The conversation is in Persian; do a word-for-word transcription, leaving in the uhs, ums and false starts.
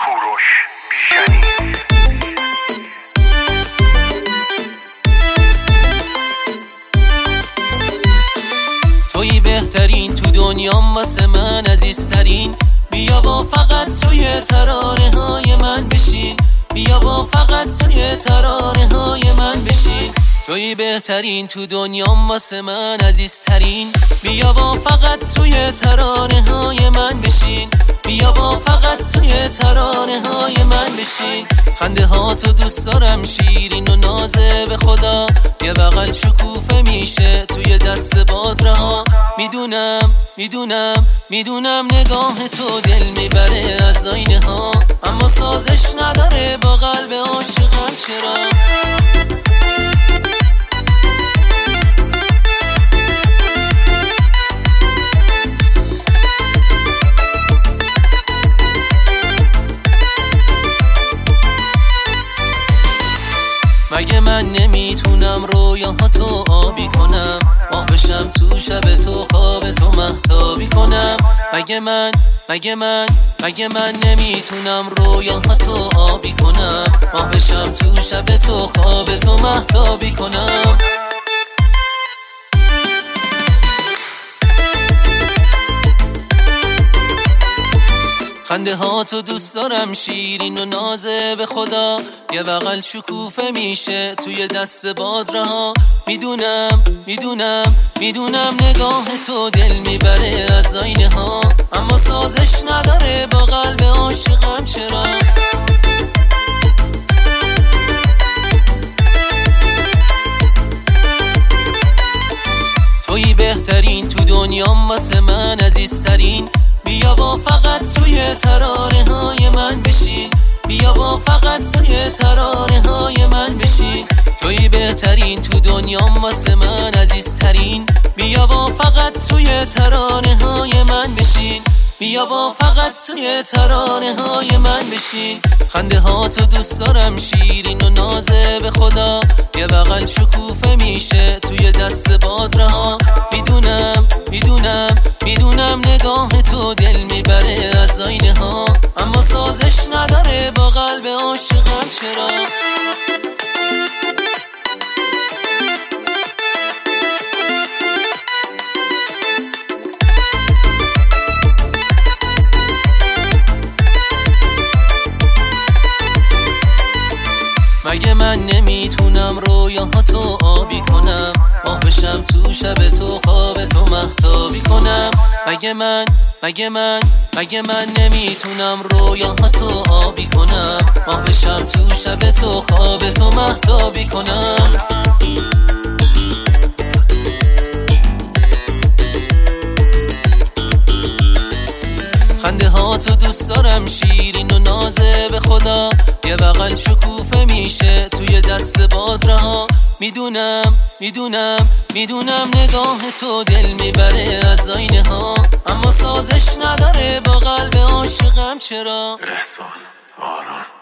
کوروش بیژنی. تویی بهترین تو دنیام واسه من عزیزترین. بیا با فقط توی ترانه های من بشین، بیا با فقط توی ترانه های من بشین. تویی بهترین تو دنیام واسه من عزیزترین. بیا با فقط توی ترانه های من بشین، بیا با فقط توی ترانه های من بشین. خنده ها تو دوست دارم شیرین و نازه به خدا، یه بغل شکوفه میشه توی دست باد رها. میدونم میدونم میدونم نگاه تو دل میبره از آینه ها، اما سازش نداره با قلب عاشقم چرا. مگه من نمیتونم رویاهاتو آبی کنم، ماه بشم تو شب تو خواب تو مهتابی کنم. مگه من مگه من مگه من نمیتونم رویاهاتو آبی کنم، ماه بشم تو شب تو خواب تو مهتابی کنم. خنده ها تو دوست دارم شیرین و نازه به خدا، یه بغل شکوفه میشه توی دست باد رها. میدونم میدونم میدونم نگاه تو دل میبره از آینه ها، اما سازش نداره با قلب عاشقم چرا. تویی بهترین تو دنیام واسه من عزیزترین. بیا با فقط توی ترانه های من بشین، بیا با فقط توی ترانه های من بشین. تویی بهترین تو دنیام واسه من عزیزترین. بیا با فقط توی ترانه های من بشین، بیا با فقط توی ترانه های من بشین. خنده ها تو دوست دارم شیرین و نازه به خدا، یه بغل شکوفه میشه توی دست باد رها. میدونم میدونم میدونم نگاه تو دل میبره از آینه ها، اما سازش نداره با قلب عاشقم چرا. مگه من نمیتونم رویاهاتو آبی کنم، ماه بشم تو شب تو خواب تو مهتابی کنم. مگه من مگه من مگه من نمیتونم رویاهاتو آبی کنم، ماه بشم تو شب تو خواب تو مهتابی کنم. خنده ها تو دوست دارم شیرین و نازه به خدا، یه بغل شکوفه میشه توی دست باد رها. میدونم میدونم میدونم نگاه تو دل میبره از آینه ها، اما سازش نداره با قلب عاشقم چرا. احسان آران